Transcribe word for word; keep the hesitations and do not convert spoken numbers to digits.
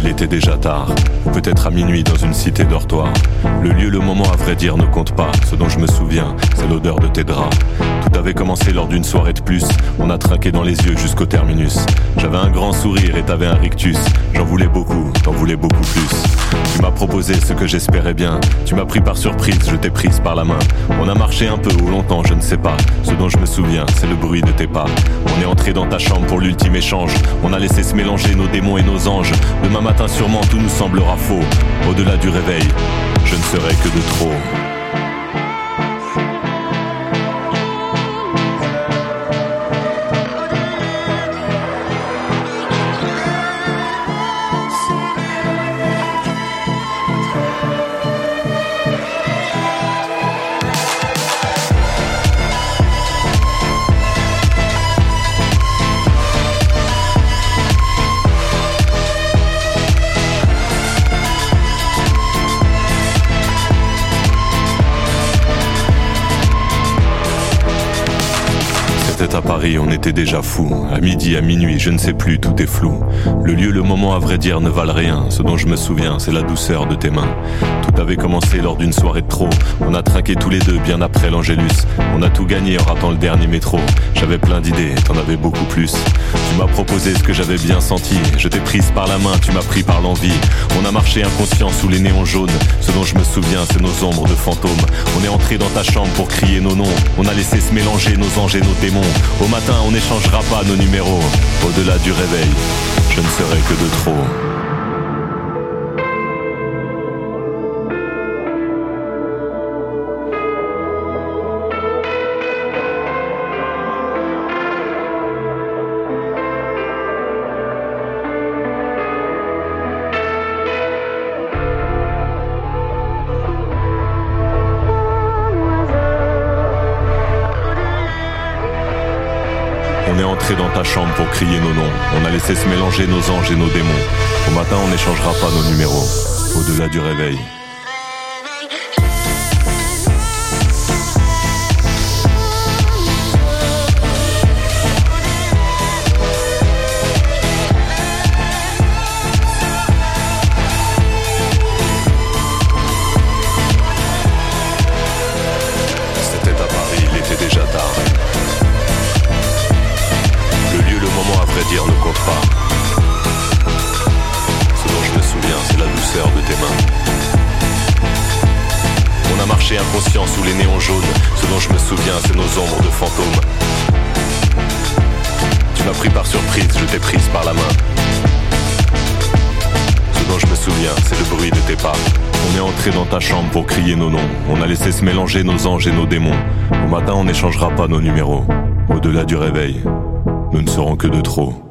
il était déjà tard. Peut-être à minuit dans une cité dortoir. Le lieu, le moment, à vrai dire, ne compte pas. Ce dont je me souviens, c'est l'odeur de tes draps. Tout avait commencé lors d'une soirée de plus. On a trinqué dans les yeux jusqu'au terminus. J'avais un grand sourire et t'avais un rictus. J'en voulais beaucoup, t'en voulais beaucoup plus. Tu m'as proposé ce que j'espérais bien. Tu m'as pris par surprise, je t'ai prise par la main. On a marché un peu ou longtemps, je ne sais pas. Ce dont je me souviens, c'est le bruit de tes pas. On est entré dans ta chambre pour l'ultime échange. On a laissé se mélanger nos démons et nos anges. Demain matin sûrement tout nous semblera faux. Au-delà du réveil, je ne serai que de trop. À Paris, on était déjà fous. À midi, à minuit, je ne sais plus, tout est flou. Le lieu, le moment, à vrai dire, ne valent rien. Ce dont je me souviens, c'est la douceur de tes mains. Tout avait commencé lors d'une soirée de trop. On a trinqué tous les deux bien après l'Angélus. On a tout gagné en ratant le dernier métro. J'avais plein d'idées, t'en avais beaucoup plus. Tu m'as proposé ce que j'avais bien senti. Je t'ai prise par la main, tu m'as pris par l'envie. On a marché inconscient sous les néons jaunes. Ce dont je me souviens, c'est nos ombres de fantômes. On est entré dans ta chambre pour crier nos noms. On a laissé se mélanger nos anges et nos démons. Au matin, on n'échangera pas nos numéros. Au-delà du réveil, je ne serai que de trop. On est entré dans ta chambre pour crier nos noms. On a laissé se mélanger nos anges et nos démons. Au matin, on n'échangera pas nos numéros. Au-delà du réveil. C'était à Paris, il était déjà tard. À vrai dire ne compte pas. Ce dont je me souviens, c'est la douceur de tes mains. On a marché inconscient sous les néons jaunes. Ce dont je me souviens, c'est nos ombres de fantômes. Tu m'as pris par surprise, je t'ai prise par la main. Ce dont je me souviens, c'est le bruit de tes pas. On est entré dans ta chambre pour crier nos noms. On a laissé se mélanger nos anges et nos démons. Au matin, on n'échangera pas nos numéros. Au-delà du réveil, nous ne serons que de trop.